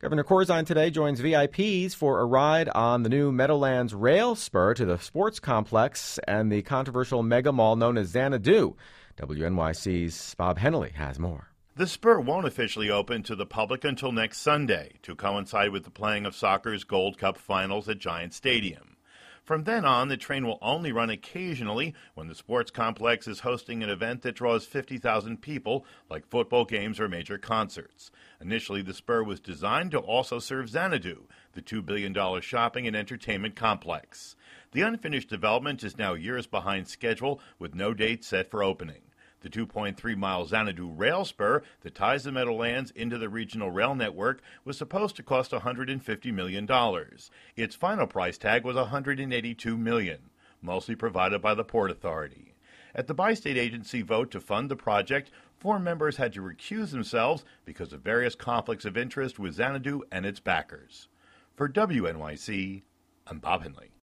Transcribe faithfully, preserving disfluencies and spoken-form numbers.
Governor Corzine today joins V I Ps for a ride on the new Meadowlands rail spur to the sports complex and the controversial mega mall known as Xanadu. W N Y C's Bob Henley has more. The spur won't officially open to the public until next Sunday, to coincide with the playing of soccer's Gold Cup finals at Giant Stadium. From then on, the train will only run occasionally when the sports complex is hosting an event that draws fifty thousand people, like football games or major concerts. Initially, the spur was designed to also serve Xanadu, the two billion dollars shopping and entertainment complex. The unfinished development is now years behind schedule, with no date set for opening. The two point three mile Xanadu rail spur that ties the Meadowlands into the regional rail network was supposed to cost one hundred fifty million dollars. Its final price tag was one hundred eighty-two million dollars, mostly provided by the Port Authority. At the bi-state agency vote to fund the project, four members had to recuse themselves because of various conflicts of interest with Xanadu and its backers. For W N Y C, I'm Bob Henley.